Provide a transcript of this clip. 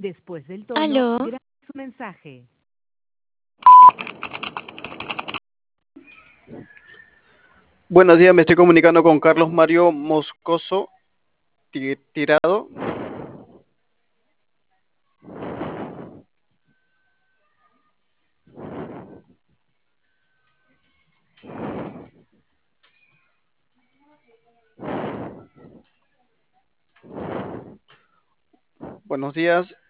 Después del tono, Aló, grabe su mensaje. Buenos días, me estoy comunicando con Carlos Mario Moscoso Tirado. Buenos días,